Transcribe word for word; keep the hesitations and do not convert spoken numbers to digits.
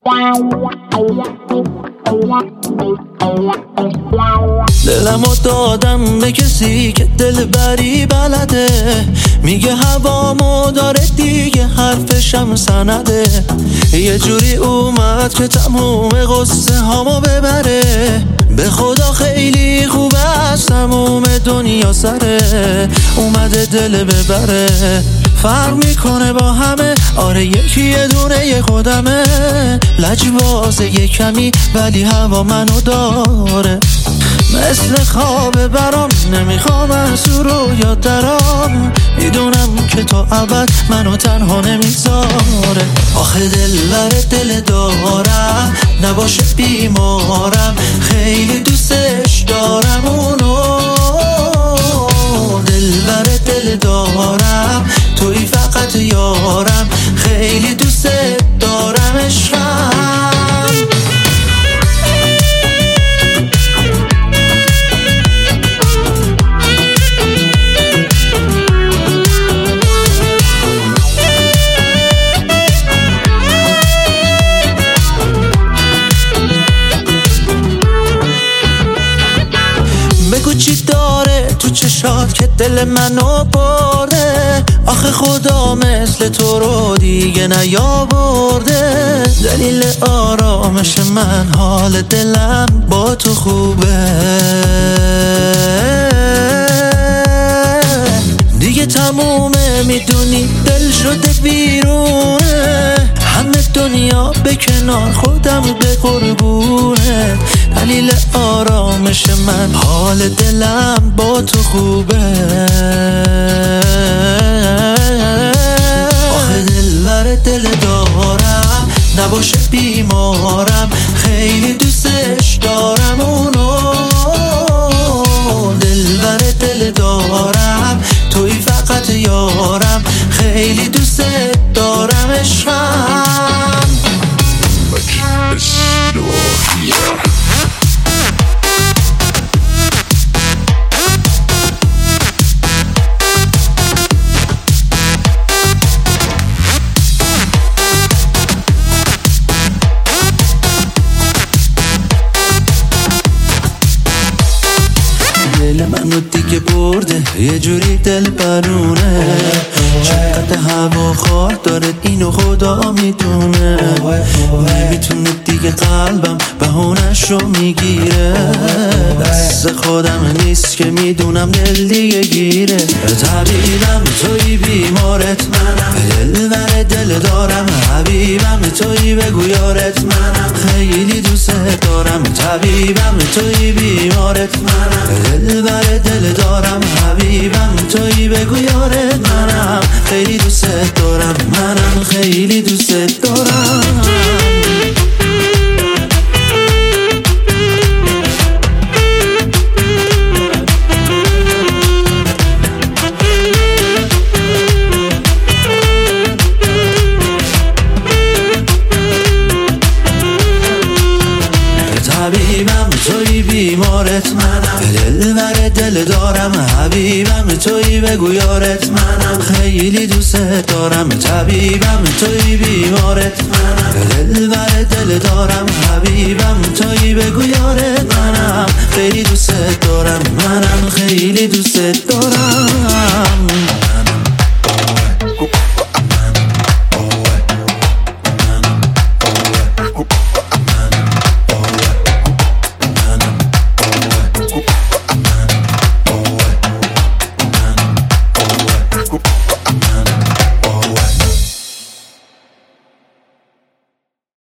دلمو دادم به کسی که دلبری بلده، میگه هوامو داره دیگه، حرفشم سنده. یه جوری اومد که تموم قصه هامو ببره، به خدا خیلی خوبه از تموم دنیا سره. اومده دل ببره، فرق میکنه با همه، آره یکی یه دونه یه خودمه. لجبازه یه کمی ولی هوا منو داره، مثل خواب برام نمیخوام از رو یاد درام. میدونم که تا ابد منو تنها نمیذاره. آخه دلبر دل دارم، نباشه بیمارم، خیلی دوستش دارم اونو. دلبر دل دارم، توی فقط یارم، خیلی دوست دارم عشقم. بگو چی داره تو چشات که دل منو برده، آخه خدا مثل تو رو دیگه نیاورده. دلیل آرامش من حال دلم با تو خوبه، دیگه تمومه میدونی دل شده بیرونه. همه دنیا به کنار خودم به قربونه، دلیل آرامش من حال دلم با تو خوبه. آخه دلبر دل دارم، نباشه بیمارم، خیلی دوستش دارم اونو. دلبر دل دارم، توی فقط یارم، خیلی دوست دارم عشقم. دل منو دیگه برده، یه جوری دل برونه. چقدر هوا خار داره اینو خدا میدونه. نمیتونه دیگه قلبم بهونش رو میگیره، دست خودم نیست که میدونم دل دیگه گیره. طبیبم توی بیمارت منم، دلبر دل دارم، حبیبم توی بگو یارت منم، خیلی دوست دارم. طبیبم توی بیمارت منم، دلبر دل دارم، حبیبم توی بگو یارت منم، خیلی دوست دارم. منم خیلی دوست دارم. طبیبم توی بیمارت منم، دلبر دل دارم، حبیبم توی بگو یارت منم، خیلی دوست دارم. طبیبم توی بیمارت منم، دلبر دل دارم، حبیبم توی بگو یارت منم، خیلی دوست دارم. منم خیلی دوست دارم.